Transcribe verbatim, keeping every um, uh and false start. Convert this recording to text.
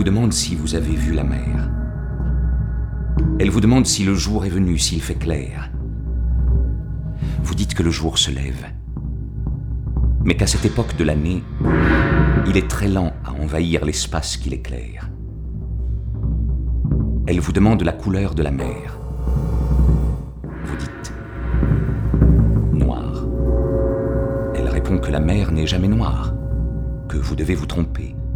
demande si vous avez vu la mer. Elle vous demande si le jour est venu, s'il fait clair. Vous dites que le jour se lève, mais qu'à cette époque de l'année, il est très lent à envahir l'espace qui l'éclaire. Elle vous demande la couleur de la mer. Vous dites noir. Elle répond que la mer n'est jamais noire, que vous devez vous tromper,